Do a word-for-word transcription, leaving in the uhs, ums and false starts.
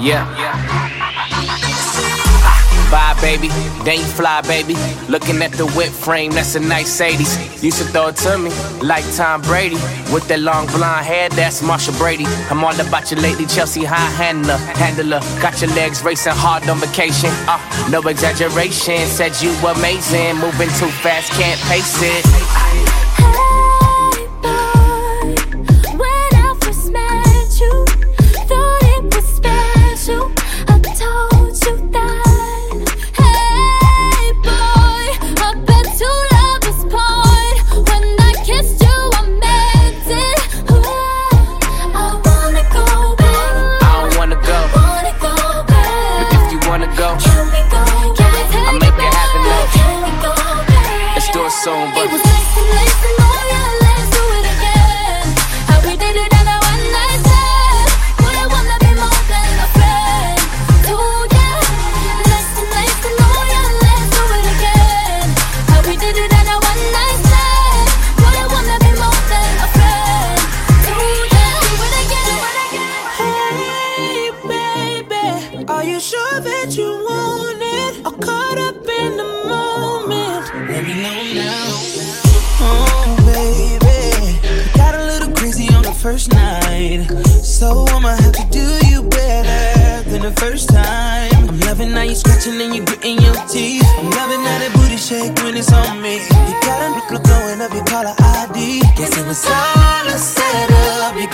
Yeah. Bye, baby. Then you fly, baby. Looking at the whip frame, that's a nice eighties. Used to throw it to me like Tom Brady. With that long blonde hair, that's Marsha Brady. I'm all about you lately, Chelsea high handler, handler. Got your legs racing hard on vacation. Uh, no exaggeration. Said you amazing. Moving too fast, can't pace it. Soon, but it was nice and nice and oh yeah, let's do it again. How we did it on a one night stand. Would I wanna be more than a friend? Oh yeah, nice and nice and oh yeah, let's do it again. How we did it on a one night stand. Would I wanna be more than a friend? Oh yeah, do it again, do it again. Hey baby, are you sure that you want it? Or caught up in the moment? Let me know now. Oh, baby, got a little crazy on the first night, so I'ma have to do you better than the first time. I'm loving how you scratching and you gritting your teeth. I'm loving how that booty shake when it's on me. You got a look blowing up your caller I D. Guess it was all a setup. You